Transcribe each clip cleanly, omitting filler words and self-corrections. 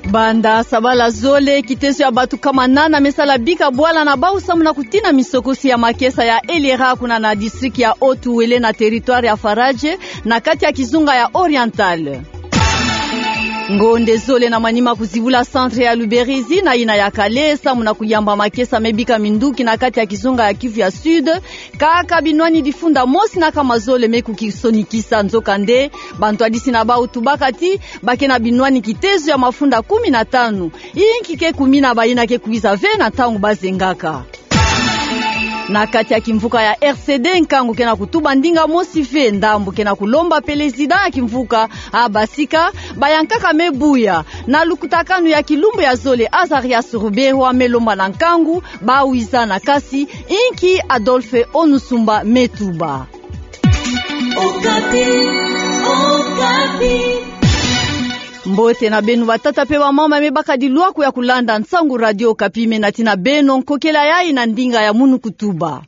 Banda sabala zole kitezo ya batu kama nana mesala bika bwala na bausa muna kutina misokosi ya makesa ya Elera kuna na distriki ya Otuwele na territoire ya Faraje na kati ya Kizunga ya Oriental. Ngonde zole na manima kuzibula centre ya Luberizi na ina ya Kalesa muna kuyamba makesa mebika minduki na kati ya Kizunga ya Kivu ya Sud. Kaka binwani difunda mosi na kama zole meku kisonikisa nzokande bantu adisi na bau tubakati bake na binwani kitezo ya mafunda 15 inki ke 10 bayina ke kuiza 20 na tangu bazengaka. Na kati ya kimvuka ya RCD nkangu kena kutuba ndinga mosi fe ndambu kena kulomba pelezida ya kimvuka abasika bayankaka mebuya na lukutakanu ya kilumbu ya zole Azarias Rubewa melomba na nkangu bawiza na kasi inki Adolphe Onusumba Metuba. Okapi, Okapi. Mbote na benu batata pe wa mama mebaka diluaku ya kulanda nsangu radio Okapi menatina beno nkokela ya ina ndinga ya munu kutuba.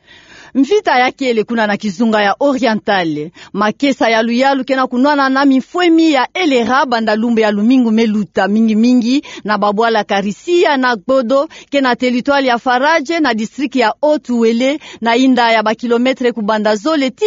Mvita yake ele kuna na Kizunga ya Oriental. Makesa ya luyalu kena kunwana na mifwemi ya Elera banda lumbe ya lumingu meluta mingi na babwala Karisia na Gbodo kena territoire ya Faraje na distriki ya Otuwele na inda ya bakilometre kubanda zole ti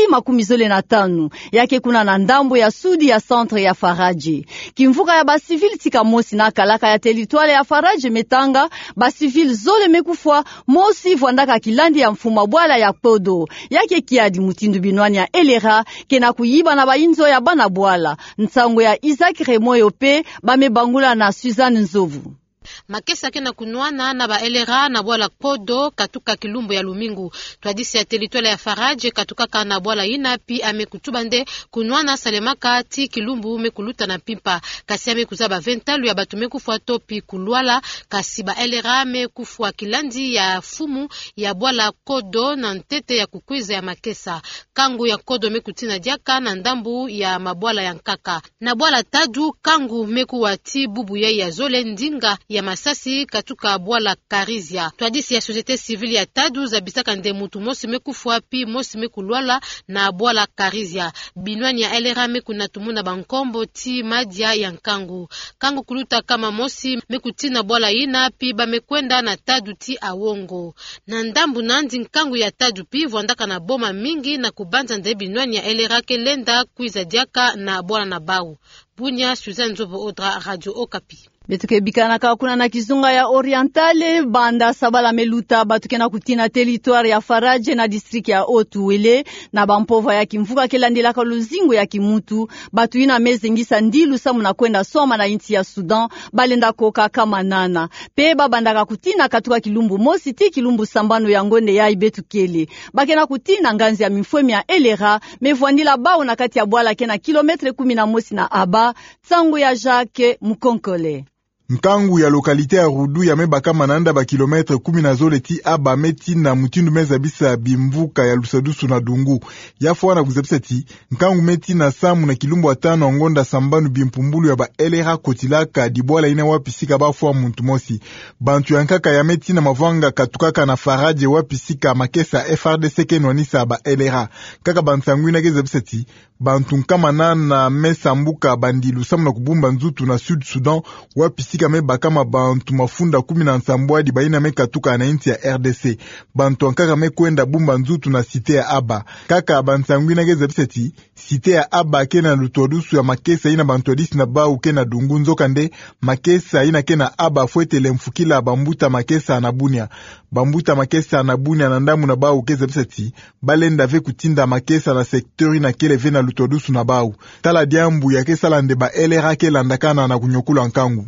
15 yake kuna na ndambo ya sudi ya centre ya Faraje. Kimvuka ya basivili tika mosi na kalaka ya territoire ya Faraje metanga basivili zole mekufwa mosi vwandaka kilandi ya mfuma bwala ya Gbodo yake kiadi mutindu binwani ya Elera kena kuyiba na bainzo ya bana bwala nsango ya Isaac Remoyo pe bamebangula na Suzanne Nzovu. Makesa kena kunwana na ba Elera na bwala Podo katuka kilumbu ya lumingu twadisi ya territoire ya Faraje katuka kana bwala ina pi amekutubande kunwana salemaka ti kilumbu mekuluta na pimpa kasi amekuzaba 20 ya batu mekufwa topi kulwala kasi ba Elera mekufwa kilandi ya fumu ya bwala Kodo na ntete ya kukwiza ya makesa kangu ya Kodo mekutina diaka na ndambu ya mabwala ya nkaka na bwala Tadu kangu mekuwati bubu ya zole ndinga ya masasi katuka bwala Karizia. Twadisi ya societe civile ya Tadu za bisaka nde mutu mosi mekufwa pi mosi mekulwala na bwala Karizia. Binwani ya Elera mekuna tumuna bankombo ti madia ya nkangu. Kangu kuluta kama mosi mekutina bwala ina pi bamekwenda na Tadu ti awongo. Na ndambu nandi nkangu ya Tadu pi vwandaka na boma mingi na kubanza nde binwani ya Elera kelenda kuiza diaka na bwala na bau. Bunya Suzanne Nzovo Odra Radio Okapi. Betuke bikana ka kuna na Kizunga ya Orientale banda sabala meluta batukena kutina territoire ya Faraje na distriki ya Otuwele na bampova ya kimvuka kelandela ka luzingo ya kimutu batu ina mezengisa ndilu samu na kwenda soma na inti ya Sudan balenda koka kama nana pe babandaka kutina katuka kilumbu mosi ti kilumbu sambano ya ngonde ya ibetukele bakena kutina nganzi ya mifwemi ya Elera mevwandila bao na kati ya bwala kena kilometre 11 na aba tsangu ya Jacques Mukonkole. Nkangu ya lokalite ya Rudu ya mebaka mananda ba kilometre 10 na zole ti aba meti na mutindu meza bisa bimvuka ya Lusadusu na Dungu. Ya fwa na kuzepseti, nkangu meti na samu na kilumbu watano ngonda sambanu bimpumbulu ya ba Elera kotilaka dibwala ina wapisika ba fwa muntu mosi. Bantu ya nkaka ya meti na mavanga katukaka na Faraje wapisika makesa FRDC kenwanisa ba Elera. Kaka bantangu ina gezepseti, bantu nkama na mesambuka bandilu samu na kubumba nzutu na Sud Sudan wapisika kame bakama bantu mafunda 10 na nsambwadi baina mekatuka na inti ya RDC bantu ankaka mekwenda bumba nzutu na site ya Aba kaka bansangwina gezepseti site ya Aba kena lutodusu ya makesa ina bantu adisi na bau kena Dungu nzokande makesa ina kena Aba fwete lemfukila bambuta makesa na bunia bambuta makesa na bunia na ndamu na bau kezepseti balenda ve kutinda makesa na sektori na kele ve na lutodusu na bau tala diambu ya kesala ndeba Elera kelandakana na kunyokula nkangu.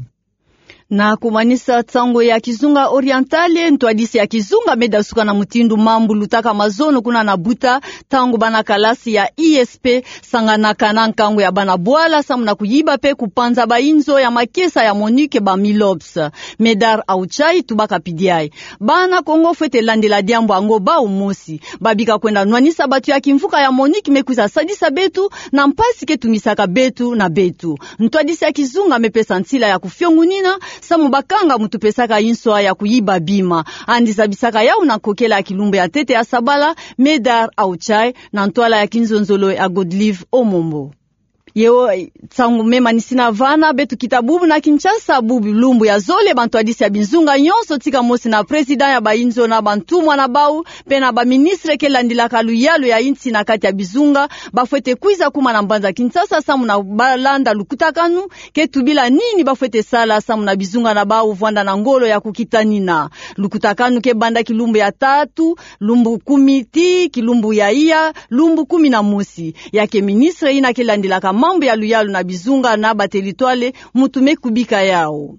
Na kumanisa tsango ya Kizunga Orientale ntwadisi ya Kizunga meda suka na mutindu mambu lutaka mazono kuna na buta tangu bana kalasi ya ISP sanganaka na nkangu ya bana bwala samu na kuyiba pe kupanza bainzo ya makesa ya Monique ba Milops Medar Auchai tubaka pidiai bana Kongo fete landela diambo ango ba umosi babika kwenda nwanisa batu ya kimvuka ya Monique mekuza sadisa betu na mpasi ke tumisaka betu na betu ntwadisi ya Kizunga mepesa ntila ya kufyongunina samu bakanga mutupesaka inswa ya kuyiba bima andisa bisaka yao na kokela ya kilumbe ya tete ya Sabala Medar Auchai na ntwala ya Kinzonzolo ya Godlive Omombo. yeo tsangu mema nisina vana betu kitabubu na Kinshasa bubu lumbu ya zole bantu adisi ya binzunga nyonso tika mosi na president ya bainzo na bantumwa na bau pena ba ministre ke landila kaluyalu ya inti na kati ya bizunga bafwete kuiza kuma na mbanza Kinshasa samu na balanda lukutakanu ke tubila nini bafwete sala samu na bizunga na bau vwanda na ngolo ya kukitanina lukutakanu ke banda kilumbu ya 3 lumbu 10 kilumbu ya iya lumbu 10 mosi yake ministre ina ke landila ka mambo ya luyalu na bizunga na batelitwale mutume kubika yao.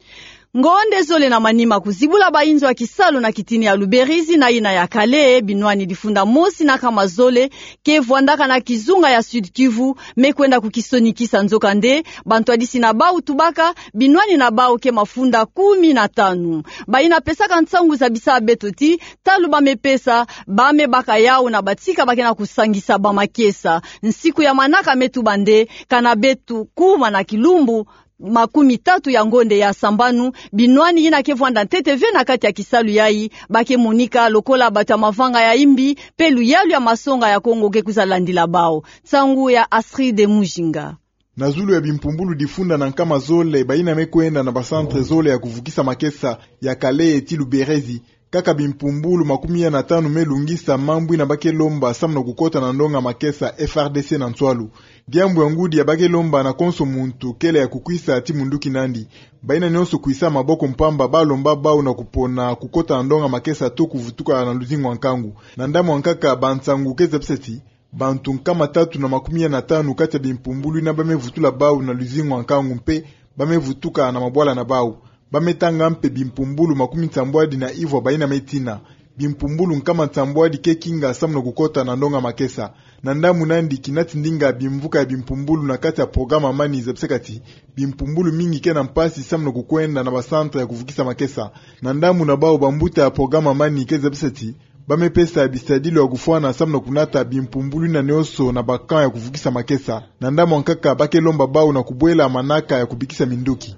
Ngonde zole na manima kuzibula bainzo wa Kisalu na kitini ya Luberizi na ina ya Kale binwani difunda mosi na kama zole ke vuandaka na kizunga ya Sud Kivu mekwenda kukisonikisa nzoka nde bantu adisi na bau tubaka binwani na bau ke mafunda 15 baina pesa kantsangu za bisa betoti talu bamepesa bame baka yao na batika bakena kusangisa bamakesa nsiku ya manaka metu bande kana betu kuma na kilumbu 30 ya ngonde ya sambanu binwani ina kevwanda TTV na kati ya Kisalu yai bake monika lokola bata mavanga ya imbi pelu yalu ya masonga ya Kongo ke kuzalandila bao tsangu ya Asri de Mujinga na zulu ya bimpumbulu difunda na nkama zole baina mekwenda na basantre zole ya kuvukisa makesa ya Kale eti Luberezi kaka bimpumbulu 15 melungisa mambwi na bake lomba samna kukota na ndonga makesa FRDC na Nswalu diambu ya ngudi ya bake lomba na konso muntu kele ya kukwisa ati munduki nandi baina nyonso kuisa maboko mpamba balomba bao na kupona kukota na ndonga makesa to kuvutuka na luzingo nkangu na ndamu wankaka bantsangu kezepseti bantu nkama 315 kati ya bimpumbulu na bamevutula bao na luzingo nkangu mpe bamevutuka na mabwala na bao bametanga mpe bimpumbulu 10 na Ivo baina metina bimpumbulu nkama ntambwadi kekinga samno kukota na ndonga makesa na ndamu nandi kinati ndinga bimvuka ya bimpumbulu na kati ya programa mani zepsekati bimpumbulu mingi kena mpasi samno kukwenda na basantra ya kuvukisa makesa na ndamu na bao bambuta ya programa mani kezepseti bamepesa ya bisadilo ya kufuana samno kunata bimpumbulu na neoso na bakan ya kuvukisa makesa na ndamu nkaka bake lomba bao na kubwela manaka ya kubikisa minduki.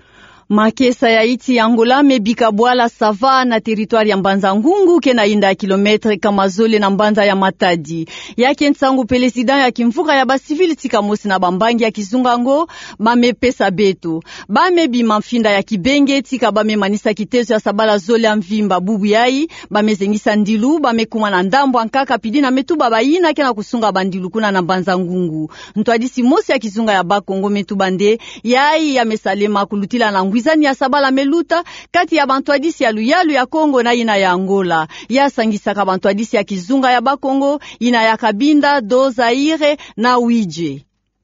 Makesa ya iti Angola mebika bwala sava na teritwari ya Mbanza Ngungu kena inda ya kilometre kama zole na Mbanza ya Matadi. Yake nsangu pelesidan ya kimfuka ya basivili tika mosi na bambangi ya kizungango bame pesa betu. Bame bimanfinda ya kibenge tika bame manisa kitezo ya sabala zole ya mvimba bubu yai. Bame zengisa ndilu, bame kuma na ndambu ankaka pidi na metu baba ina kena kusunga bandilu kuna na Mbanza Ngungu. Ntuadisi mosi ya kizunga ya Bakongo metu bande yai ya mesalema kulutila na Wizani ya sabala meluta kati ya bantu adisi ya luyalu ya Kongo na ina ya Angola ya sangisaka bantu adisi ya kizunga ya Bakongo ina ya Kabinda do Zaire na Wije.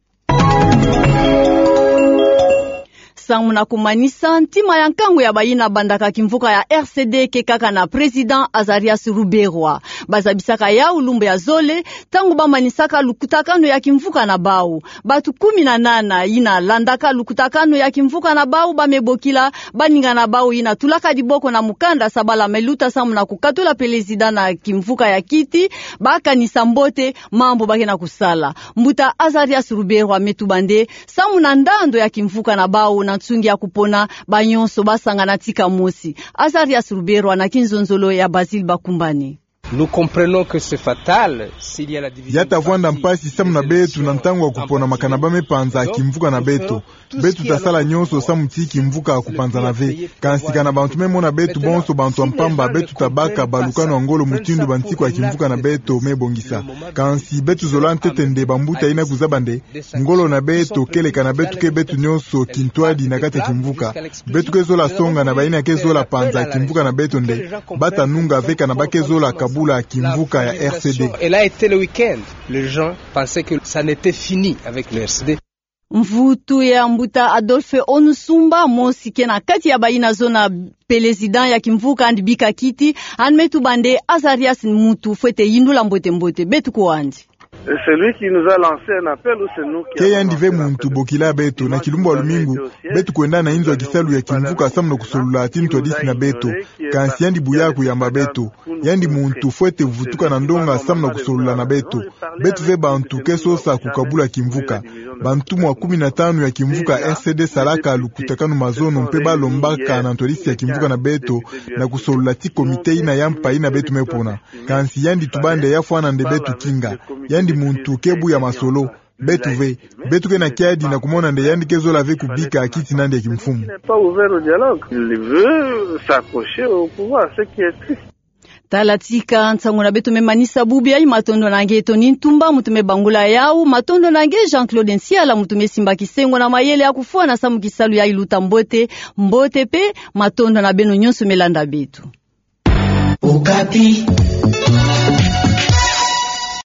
Sangu na kumanisa ntima ya nkangu ya baina bandaka kimvuka ya RCD ke kaka na president Azarias Ruberwa bazabisaka ya ulumbu ya zole tangu bamanisaka lukutakano ya kimvuka na bau batu 18 ina landaka lukutakano ya kimvuka na bau bamebokila baninga na bau ina tulaka diboko na mukanda sabala meluta samu na kukatula president na kimvuka ya kiti baka ni sambote mambo bake na kusala mbuta Azarias Ruberwa metubande samu na ndando ya kimvuka na bau na tsungi ya kupona banyonso basanga na tika mosi. Azarias Ruberwa na kinzonzolo ya Basil Bakumbani. Nous comprenons que c'est fatal s'il y a la division. Yata vwanda mpasi samu na betu na ntangu wa kupona makanaba mepanza kimvuka na beto. Betu tasala nyonso samu tiki mvuka kupanza na ve. Kansika na bantu memona betu bonso bantu mpamba betu tabaka balukano angolo mutindu bantiko ya kimvuka na beto mebongisa. Kansi betu zolante tende bambuta ina kuzabande. Ngolo na beto keleka na betu ke betu nyonso kintwadi na kate kimvuka. Betu ke zola songa na baina ke zola panza kimvuka na beto nde. Bata nunga veka na bake zola kabu la kimvuka ya RCD. Elle a été le week-end. Les gens pensaient que ça n'était fini avec le RCD. Mvutu ya mbuta Adolphe Onusumba mosike na kati ya baina zona pelesidan ya kimvuka andibika kiti anmetu bande Azarias mutu fwete yindula mbote mbote betu kuwandi. C'est lui qui nous a lancé un appel ou c'est nous qui avons lancé muntu bokila beto na kilumbu wa lumingu betu kwenda na inzo ya kisalu ya kimvuka samno kusolula atini tuadisi na beto kansi yandi buyaku ya mabeto yandi muntu fwete vutuka na ndonga samno kusolula na beto betu ve bantu keso sa kukabula kimvuka bantu mwa 15 ya kimvuka RCD salaka lukutakanu mazono mpe balombaka na tuadisi ya kimvuka na beto na kusolula ti komite ina yampa ina betu mepona kansi yandi tubande ya fwana nde betu kinga yandi muntu kebu ya masolo betu kena kiadi na kumona nde yandike zola ve kubika akiti nande ya kimfumu. Talatika nsango na betu memanisa bubi ai matondo nange Toni Ntumba mutume bangula yao matondo nange Jean-Claude Nsiala mutume Simba Kisengo na mayele ya kufua na Samu Kisalu ya Iluta Mbote pe matondo na beno nyonso melanda betu. Okapi.